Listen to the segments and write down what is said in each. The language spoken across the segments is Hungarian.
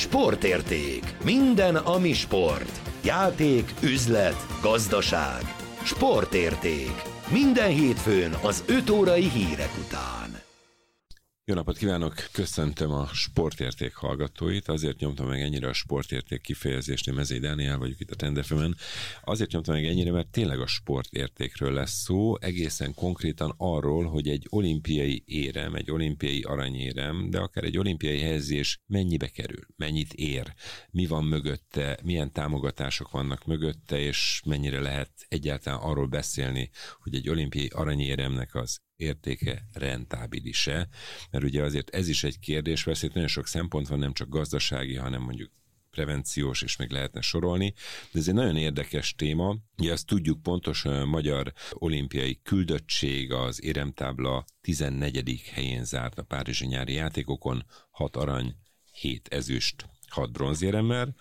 Sportérték. Minden, ami sport. Játék, üzlet, gazdaság. Sportérték. Minden hétfőn az 5 órai hírek után. Jó napot kívánok! Köszöntöm a Sportérték hallgatóit. Azért nyomtam meg ennyire a Sportérték kifejezést, én Mezei Dániel vagyok itt a Trend FM-en. Azért nyomtam meg ennyire, mert tényleg a sportértékről lesz szó, egészen konkrétan arról, hogy egy olimpiai érem, egy olimpiai aranyérem, de akár egy olimpiai helyezés mennyibe kerül, mennyit ér, mi van mögötte, milyen támogatások vannak mögötte, és mennyire lehet egyáltalán arról beszélni, hogy egy olimpiai aranyéremnek az értéke rentábilis-e, mert ugye azért ez is egy kérdés, persze itt nagyon sok szempont van, nem csak gazdasági, hanem mondjuk prevenciós, és még lehetne sorolni, de ez egy nagyon érdekes téma. Ugye azt tudjuk pontosan, a magyar olimpiai küldöttség az éremtábla 14. helyén zárt a párizsi nyári játékokon, 6 arany, 7 ezüst, 6 bronzéremmel,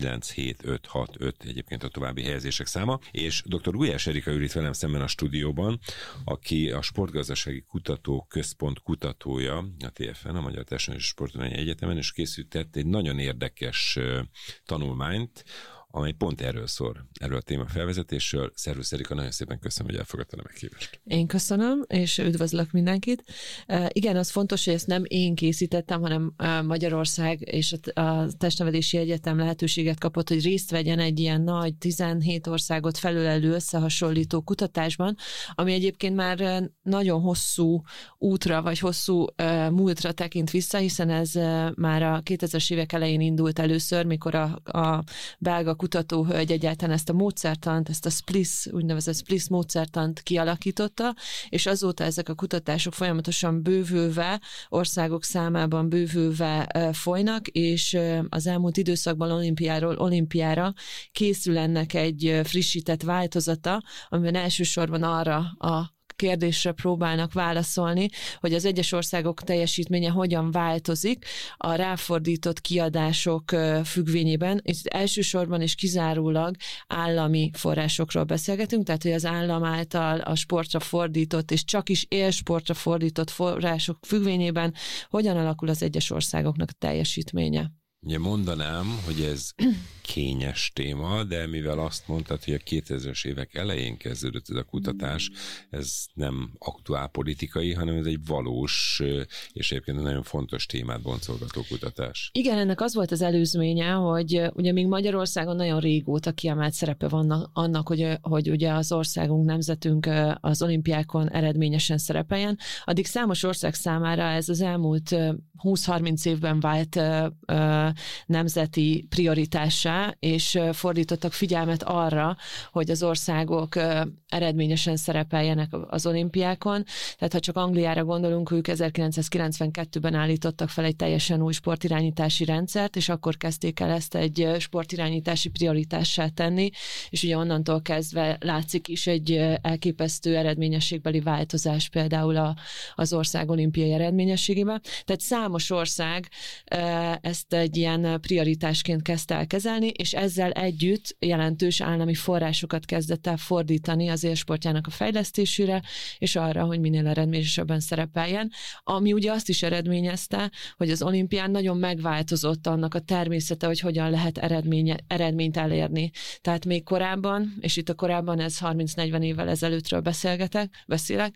9-7-5-6-5 egyébként a további helyezések száma, és dr. Gulyás Erika ül itt velem szemben a stúdióban, aki a Sportgazdasági Kutatóközpont kutatója a TFN, a Magyar Társadalmi és Sportudományi Egyetemen, és készített egy nagyon érdekes tanulmányt, amely pont erről szól, erről a téma felvezetésről. Szervusz Erika, nagyon szépen köszönöm, hogy elfogadtad a meghívást. Én köszönöm, és üdvözlök mindenkit. Igen, az fontos, hogy ezt nem én készítettem, hanem Magyarország és a Testnevelési Egyetem lehetőséget kapott, hogy részt vegyen egy ilyen nagy 17 országot felülelő összehasonlító kutatásban, ami egyébként már nagyon hosszú útra, vagy hosszú múltra tekint vissza, hiszen ez már a 2000-es évek elején indult először, mikor a belga kutatóhölgy egyáltalán ezt a módszertant, ezt a úgynevezett SPLIS módszertant kialakította, és azóta ezek a kutatások folyamatosan bővülve, országok számában bővülve folynak, és az elmúlt időszakban olimpiáról olimpiára készül ennek egy frissített változata, amiben elsősorban arra a kérdésre próbálnak válaszolni, hogy az egyes országok teljesítménye hogyan változik a ráfordított kiadások függvényében, és elsősorban és kizárólag állami forrásokról beszélgetünk, tehát hogy az állam által a sportra fordított, és csak is élsportra fordított források függvényében hogyan alakul az egyes országoknak a teljesítménye. Ugye mondanám, hogy ez kényes téma, de mivel azt mondtad, hogy a 2000-es évek elején kezdődött ez a kutatás, ez nem aktuálpolitikai, hanem ez egy valós és egyébként nagyon fontos témát boncolgató kutatás. Igen, ennek az volt az előzménye, hogy ugye még Magyarországon nagyon régóta kiemelt szerepe van annak, hogy ugye az országunk, nemzetünk az olimpiákon eredményesen szerepeljen. Addig számos ország számára ez az elmúlt 20-30 évben vált nemzeti prioritássá, és fordítottak figyelmet arra, hogy az országok eredményesen szerepeljenek az olimpiákon. Tehát ha csak Angliára gondolunk, ők 1992-ben állítottak fel egy teljesen új sportirányítási rendszert, és akkor kezdték el ezt egy sportirányítási prioritássá tenni, és ugye onnantól kezdve látszik is egy elképesztő eredményességbeli változás például az ország olimpiai eredményességében. Tehát számos ország ezt egy ilyen prioritásként kezdte el kezelni, és ezzel együtt jelentős állami forrásokat kezdett el fordítani az élsportjának a fejlesztésére, és arra, hogy minél eredményesebben szerepeljen, ami ugye azt is eredményezte, hogy az olimpián nagyon megváltozott annak a természete, hogy hogyan lehet eredményt elérni. Tehát még korábban, és itt a korábban ez 30-40 évvel ezelőttről beszélek,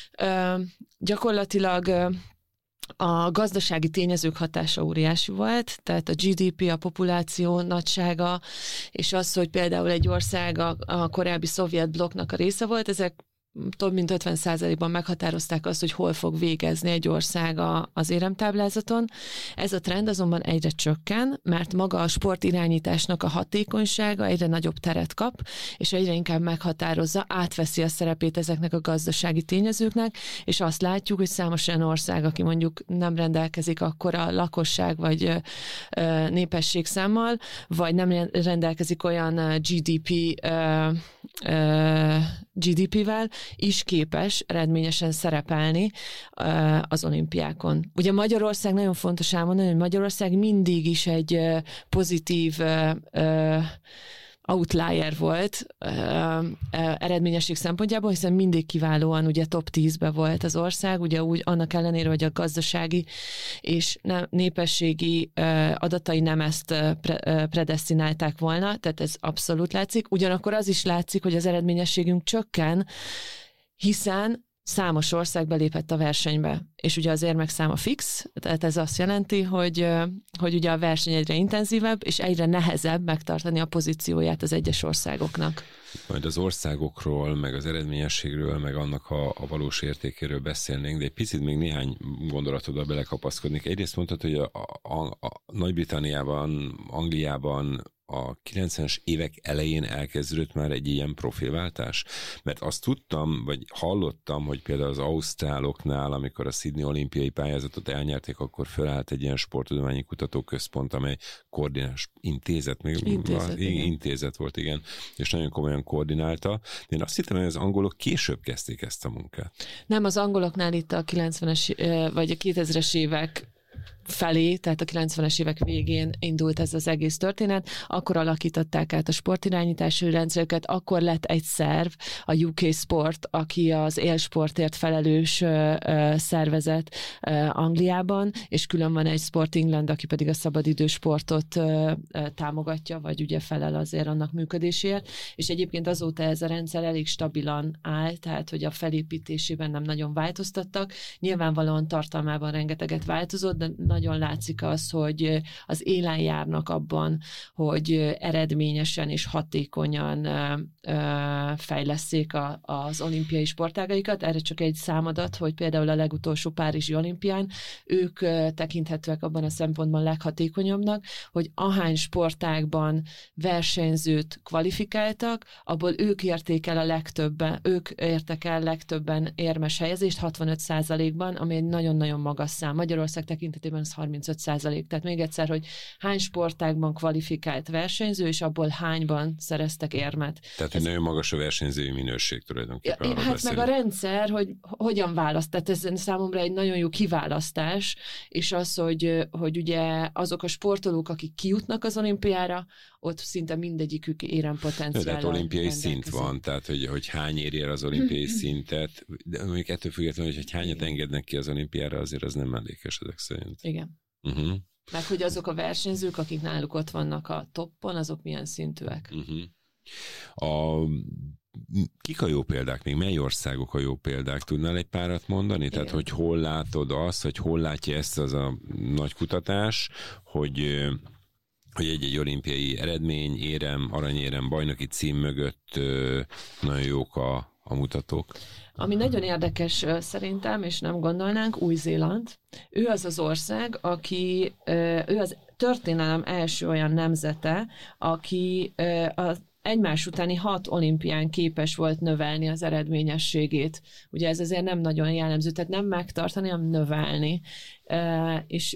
gyakorlatilag a gazdasági tényezők hatása óriási volt, tehát a GDP, a populáció nagysága, és az, hogy például egy ország a korábbi szovjet blokknak a része volt, ezek több mint 50%-ban meghatározták azt, hogy hol fog végezni egy ország az éremtáblázaton. Ez a trend azonban egyre csökken, mert maga a sportirányításnak a hatékonysága egyre nagyobb teret kap, és egyre inkább meghatározza, átveszi a szerepét ezeknek a gazdasági tényezőknek, és azt látjuk, hogy számos olyan ország, aki mondjuk nem rendelkezik akkora lakosság vagy népességszámmal, vagy nem rendelkezik olyan GDP-vel, is képes eredményesen szerepelni az olimpiákon. Ugye Magyarország nagyon fontos elmondani, hogy Magyarország mindig is egy pozitív outlier volt eredményesség szempontjából, hiszen mindig kiválóan ugye top 10-be volt az ország, ugye úgy annak ellenére, hogy a gazdasági és népességi adatai nem ezt predesztinálták volna, tehát ez abszolút látszik. Ugyanakkor az is látszik, hogy az eredményességünk csökken, hiszen számos ország belépett a versenybe, és ugye az érmek száma fix, tehát ez azt jelenti, hogy ugye a verseny egyre intenzívebb, és egyre nehezebb megtartani a pozícióját az egyes országoknak. Majd az országokról, meg az eredményességről, meg annak a valós értékéről beszélnénk, de egy picit még néhány gondolatodba belekapaszkodnék. Egyrészt mondtad, hogy a Nagy-Britanniában, Angliában a 90-es évek elején elkezdődött már egy ilyen profilváltás? Mert azt tudtam, vagy hallottam, hogy például az ausztráloknál, amikor a Sydney olimpiai pályázatot elnyerték, akkor fölállt egy ilyen sporttudományi kutatóközpont, amely koordinálás intézet, intézet volt, igen, és nagyon komolyan koordinálta. Én azt hittem, hogy az angolok később kezdték ezt a munkát. Nem, az angoloknál itt a 90-es vagy a 2000-es évek felé, tehát a 90-es évek végén indult ez az egész történet, akkor alakították át a sportirányítási rendszerüket, akkor lett egy szerv, a UK Sport, aki az élsportért felelős szervezet Angliában, és külön van egy Sport England, aki pedig a szabadidős sportot támogatja, vagy ugye felel azért annak működéséért, és egyébként azóta ez a rendszer elég stabilan áll, tehát hogy a felépítésében nem nagyon változtattak, nyilvánvalóan tartalmában rengeteget változott, de nagyon látszik az, hogy az élen járnak abban, hogy eredményesen és hatékonyan fejlesszék az olimpiai sportágaikat. Erre csak egy számadat, hogy például a legutolsó párizsi olimpián ők tekinthetőek abban a szempontban leghatékonyabbnak, hogy ahány sportágban versenyzőt kvalifikáltak, abból ők érték el legtöbben érmes helyezést 65%-ban, ami egy nagyon-nagyon magas szám. Magyarország tekintetében az 35%. Tehát még egyszer, hogy hány sportágban kvalifikált versenyző, és abból hányban szereztek érmet. Tehát, hogy nagyon magas a versenyzői minőség tulajdonképpen. Hát meg a rendszer, hogy hogyan választ. Tehát ez számomra egy nagyon jó kiválasztás, és az, hogy ugye azok a sportolók, akik kijutnak az olimpiára, ott szinte mindegyikük érempotenciállal. De hát olimpiai szint van, tehát hogy hány éri el az olimpiai szintet, de mondjuk ettől függetlenül, hogy hányat engednek ki az olimpiára, azért az nem mellékes ezek szerint. Igen. Meg hogy azok a versenyzők, akik náluk ott vannak a toppon, azok milyen szintűek. Kik a jó példák még? Mely országok a jó példák? Tudnál egy párat mondani? Igen. Tehát, hogy hol látod azt, hogy hol látja ezt az a nagy kutatás, hogy egy olimpiai eredmény, érem, aranyérem, bajnoki cím mögött nagyon jók a mutatók. Ami nagyon érdekes szerintem, és nem gondolnánk, Új-Zéland. Ő az az ország, ő az történelem első olyan nemzete, aki egymás utáni 6 olimpián képes volt növelni az eredményességét. Ugye ez azért nem nagyon jellemző, tehát nem megtartani, hanem növelni. És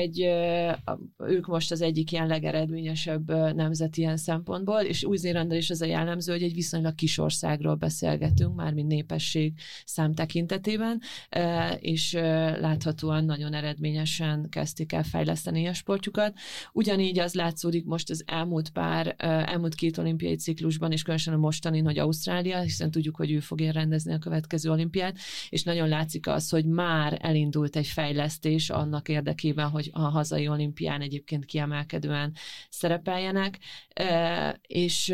ők most az egyik ilyen legeredményesebb nemzet ilyen szempontból, és Új-Zélandra is az a jellemző, hogy egy viszonylag kis országról beszélgetünk, mármint népesség szám tekintetében, és láthatóan nagyon eredményesen kezdték el fejleszteni a sportjukat. Ugyanígy az látszódik most az elmúlt 2 olimpiai ciklusban, és különösen a mostanin, hogy Ausztrália, hiszen tudjuk, hogy ő fogja rendezni a következő olimpiát, és nagyon látszik az, hogy már elindult egy fejlesztés annak érdekében, hogy a hazai olimpián egyébként kiemelkedően szerepeljenek, és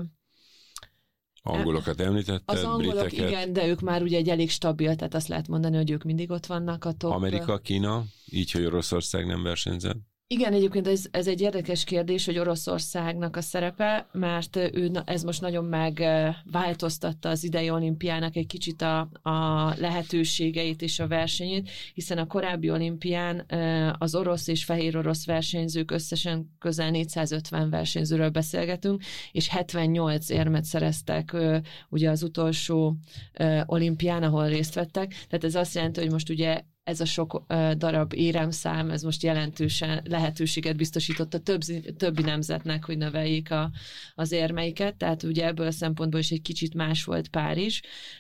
angolokat említetted, az angolok, briteket. Igen, de ők már ugye egy elég stabil, tehát azt lehet mondani, hogy ők mindig ott vannak a top. Amerika, Kína, így, hogy Oroszország nem versenyzett? Igen, egyébként ez egy érdekes kérdés, hogy Oroszországnak a szerepe, mert ez most nagyon megváltoztatta az idei olimpiának egy kicsit a lehetőségeit és a versenyét, hiszen a korábbi olimpián az orosz és fehér orosz versenyzők összesen közel 450 versenyzőről beszélgetünk, és 78 érmet szereztek ugye az utolsó olimpián, ahol részt vettek. Tehát ez azt jelenti, hogy most ugye ez a sok darab éremszám, ez most jelentősen lehetőséget biztosított a többi nemzetnek, hogy növeljék az érmeiket, tehát ugye ebből a szempontból is egy kicsit más volt Párizs,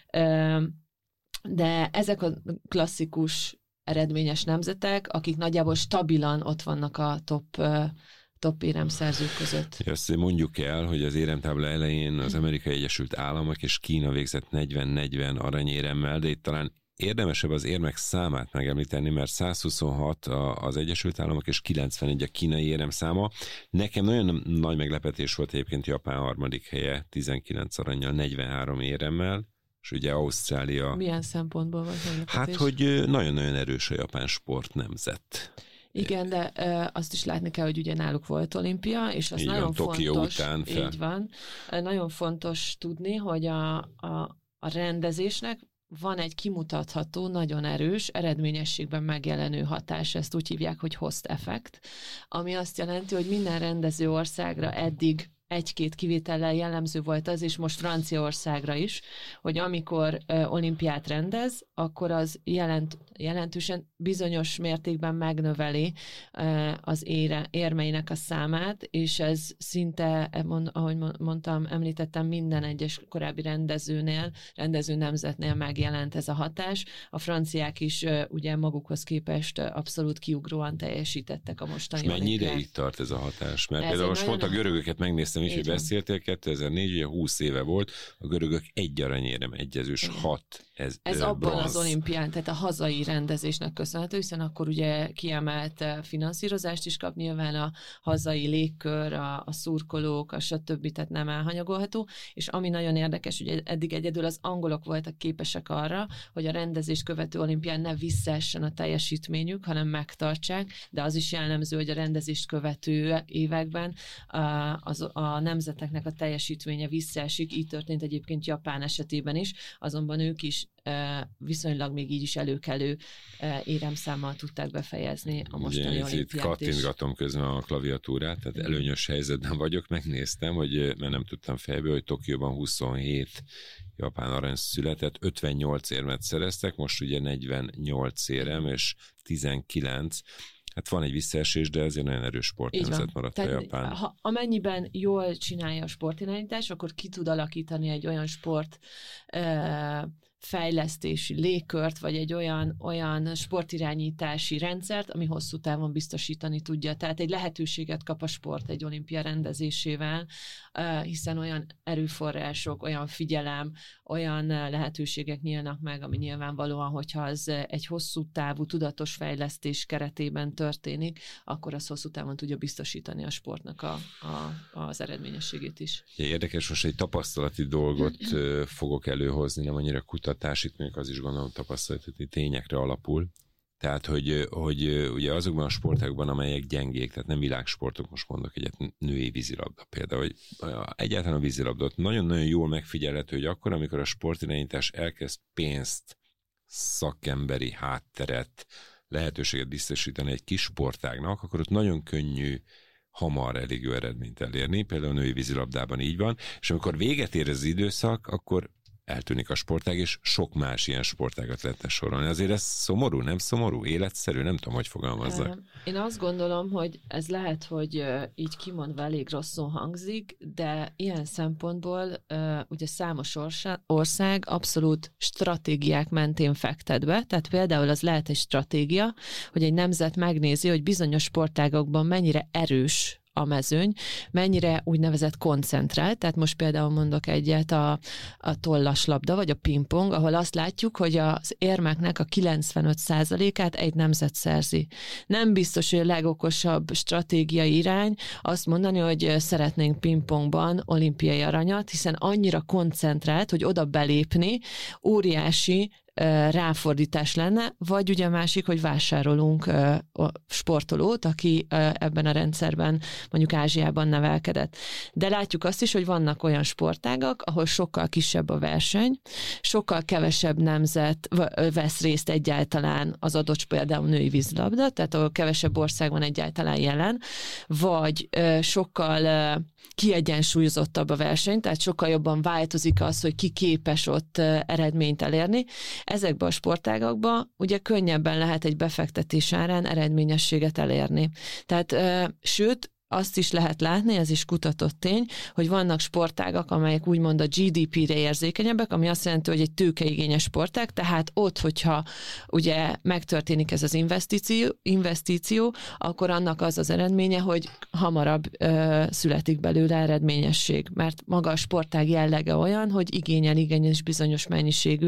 de ezek a klasszikus eredményes nemzetek, akik nagyjából stabilan ott vannak a top top éremszerzők között. Azt mondjuk el, hogy az éremtábla elején az Amerikai Egyesült Államok és Kína végzett 40-40 aranyéremmel, de itt talán érdemesebb az érmek számát megemlíteni, mert 126 az Egyesült Államok és 91 a kínai éremszáma. Nekem nagyon nagy meglepetés volt egyébként Japán harmadik helye, 19 arannyal, 43 éremmel, és ugye Ausztrália... Milyen szempontból volt meglepetés? Hát, hogy nagyon-nagyon erős a japán sportnemzet. Igen, de azt is látni kell, hogy ugye náluk volt olimpia, és az így nagyon van, fontos. Után fel. Így van. Nagyon fontos tudni, hogy a rendezésnek van egy kimutatható, nagyon erős, eredményességben megjelenő hatás, ezt úgy hívják, hogy host effect, ami azt jelenti, hogy minden rendező országra eddig egy-két kivétellel jellemző volt az, és most Franciaországra is, hogy amikor olimpiát rendez, akkor az jelentősen bizonyos mértékben megnöveli az érmeinek a számát, és ez szinte, ahogy mondtam, említettem, minden egyes korábbi rendező nemzetnél megjelent ez a hatás. A franciák is ugye magukhoz képest abszolút kiugróan teljesítettek a mostani olimpián. És mennyire itt tart ez a hatás? Mert például most pont a görögöket megnéztem is, hogy beszéltél, 2004, ugye 20 éve volt, a görögök egy aranyérem egyezős, 6 ez abban az olimpián, tehát a hazai rendezésnek köszönhető, hiszen akkor ugye kiemelt finanszírozást is kap, nyilván a hazai légkör, a szurkolók, a stb. Tehát nem elhanyagolható, és ami nagyon érdekes, hogy eddig egyedül az angolok voltak képesek arra, hogy a rendezést követő olimpián ne visszaessen a teljesítményük, hanem megtartsák, de az is jellemző, hogy a rendezést követő években a nemzeteknek a teljesítménye visszaesik, így történt egyébként Japán esetében is, azonban ők is viszonylag még így is előkelő éremszámmal tudták befejezni a mostani olimpiát is. Itt kattintgatom közben a klaviatúrát, tehát előnyös helyzetben vagyok, megnéztem, mert nem tudtam fejből, hogy Tokióban 27 japán arany született, 58 érmet szereztek, most ugye 48 érem és 19. Hát van egy visszaesés, de azért nagyon erős sportnemzet maradt a Japán. Amennyiben jól csinálja a sportirányítás, akkor ki tud alakítani egy olyan sport fejlesztési légkört, vagy egy olyan sportirányítási rendszert, ami hosszú távon biztosítani tudja. Tehát egy lehetőséget kap a sport egy olimpia rendezésével, hiszen olyan erőforrások, olyan figyelem, olyan lehetőségek nyílnak meg, ami nyilvánvalóan, hogyha az egy hosszú távú tudatos fejlesztés keretében történik, akkor az hosszú távon tudja biztosítani a sportnak az eredményességét is. Érdekes, most egy tapasztalati dolgot fogok előhozni, nem annyira itt még az is gondolom tapasztalati tényekre alapul. Tehát, hogy ugye azokban a sportágokban, amelyek gyengék, tehát nem világsportok, most mondok egyet, női vízilabda például, hogy egyáltalán a vízilabdát nagyon-nagyon jól megfigyelhető, hogy akkor, amikor a sportirányítás elkezd pénzt, szakemberi hátteret, lehetőséget biztosítani egy kis sportágnak, akkor ott nagyon könnyű hamar elég jó eredményt elérni, például a női vízilabdában így van, és amikor véget ér az időszak, akkor eltűnik a sportág, és sok más ilyen sportágat lehetne sorolni. Azért ez szomorú, nem szomorú? Életszerű? Nem tudom, hogy fogalmazzak. Én azt gondolom, hogy ez lehet, hogy így kimondva elég rosszul hangzik, de ilyen szempontból ugye számos ország abszolút stratégiák mentén fektet be, tehát például az lehet egy stratégia, hogy egy nemzet megnézi, hogy bizonyos sportágokban mennyire erős a mezőny, mennyire úgynevezett koncentrált, tehát most például mondok egyet a tollaslabda, vagy a pingpong, ahol azt látjuk, hogy az érmeknek a 95%-át egy nemzet szerzi. Nem biztos, hogy a legokosabb stratégiai irány azt mondani, hogy szeretnénk pingpongban olimpiai aranyat, hiszen annyira koncentrált, hogy oda belépni óriási ráfordítás lenne, vagy ugye a másik, hogy vásárolunk sportolót, aki ebben a rendszerben mondjuk Ázsiában nevelkedett. De látjuk azt is, hogy vannak olyan sportágak, ahol sokkal kisebb a verseny, sokkal kevesebb nemzet vesz részt egyáltalán az adott például női vízilabda, tehát ahol kevesebb ország van egyáltalán jelen, vagy sokkal kiegyensúlyozottabb a verseny, tehát sokkal jobban változik az, hogy ki képes ott eredményt elérni. Ezekben a sportágakban ugye könnyebben lehet egy befektetés árán eredményességet elérni. Tehát sőt, azt is lehet látni, ez is kutatott tény, hogy vannak sportágak, amelyek úgymond a GDP-re érzékenyebbek, ami azt jelenti, hogy egy tőkeigényes sportág, tehát ott, hogyha ugye megtörténik ez az investíció, akkor annak az az eredménye, hogy hamarabb születik belőle eredményesség, mert maga a sportág jellege olyan, hogy igényes bizonyos mennyiségű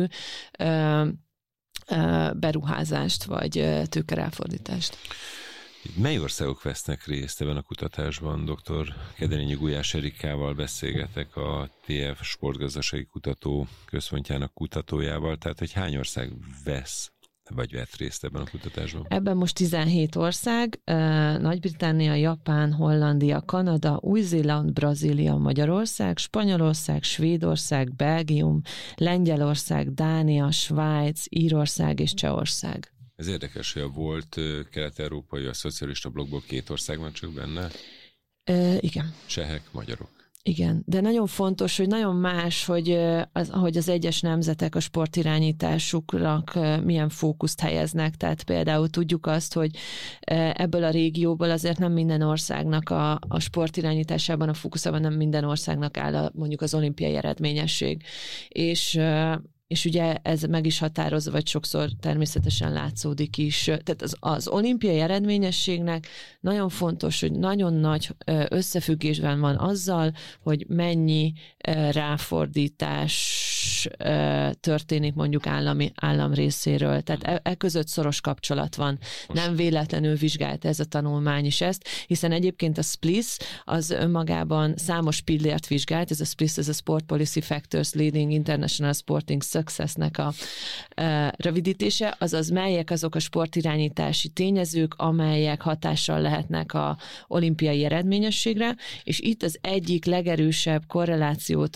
beruházást vagy tőkeráfordítást. Mely országok vesznek részt ebben a kutatásban? Dr. Kedenényi Gulyás Erikával beszélgetek, a TF Sportgazdasági Kutató Központjának kutatójával, tehát hogy hány ország vett részt ebben a kutatásban? Ebben most 17 ország, Nagy-Britannia, Japán, Hollandia, Kanada, Új-Zéland, Brazília, Magyarország, Spanyolország, Svédország, Belgium, Lengyelország, Dánia, Svájc, Írország és Csehország. Ez érdekes, hogy volt kelet-európai, a szocialista blokkból 2 ország van csak benne? Igen. Csehek, magyarok. Igen, de nagyon fontos, hogy nagyon más, hogy az egyes nemzetek a sportirányításuknak milyen fókuszt helyeznek. Tehát például tudjuk azt, hogy ebből a régióból azért nem minden országnak a sportirányításában, a fókuszában nem minden országnak áll mondjuk az olimpiai eredményesség. És ugye ez meg is határozza, vagy sokszor természetesen látszódik is. Tehát az olimpiai eredményességnek nagyon fontos, hogy nagyon nagy összefüggésben van azzal, hogy mennyi ráfordítás történik mondjuk állam részéről. Tehát között szoros kapcsolat van. Nem véletlenül vizsgálta ez a tanulmány is ezt, hiszen egyébként a SPLIS az önmagában számos pillért vizsgált, ez a SPLIS, ez a Sport Policy Factors Leading International Sporting Success-nek a rövidítése, azaz melyek azok a sportirányítási tényezők, amelyek hatással lehetnek a olimpiai eredményességre, és itt az egyik legerősebb korrelációt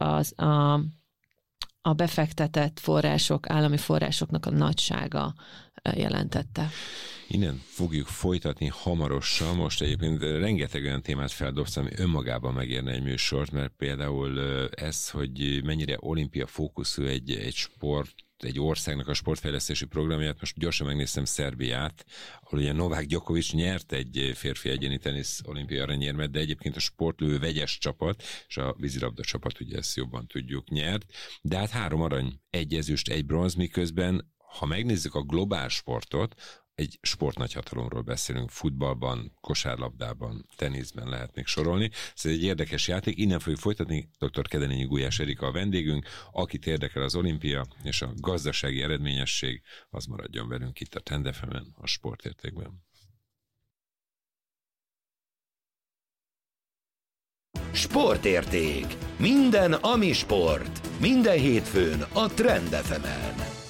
a befektetett források, állami forrásoknak a nagysága jelentette. Innen fogjuk folytatni hamarosan. Most egyébként rengeteg olyan témát feldobsz, ami önmagában megérne egy műsort, mert például ez, hogy mennyire olimpia fókuszú egy országnak a sportfejlesztési programját, most gyorsan megnéztem Szerbiát, ahol ugye Novák Djokovic nyert egy férfi egyéni tenisz olimpiai aranyérmet, de egyébként a sportlövő vegyes csapat, és a vízilabda csapat, ugye ezt jobban tudjuk, nyert, de hát 3 arany, 1 ezüst, 1 bronz, miközben, ha megnézzük a globál sportot, egy sportnagyhatalomról beszélünk, futballban, kosárlabdában, teniszben lehet még sorolni. Ez egy érdekes játék, innen fogjuk folytatni. Dr. Kedenényi Gulyás Erika a vendégünk, akit érdekel az olimpia és a gazdasági eredményesség, az maradjon velünk itt a Trend FM-en, a Sportértékben. Sportérték. Minden, ami sport. Minden hétfőn a Trend FM-en.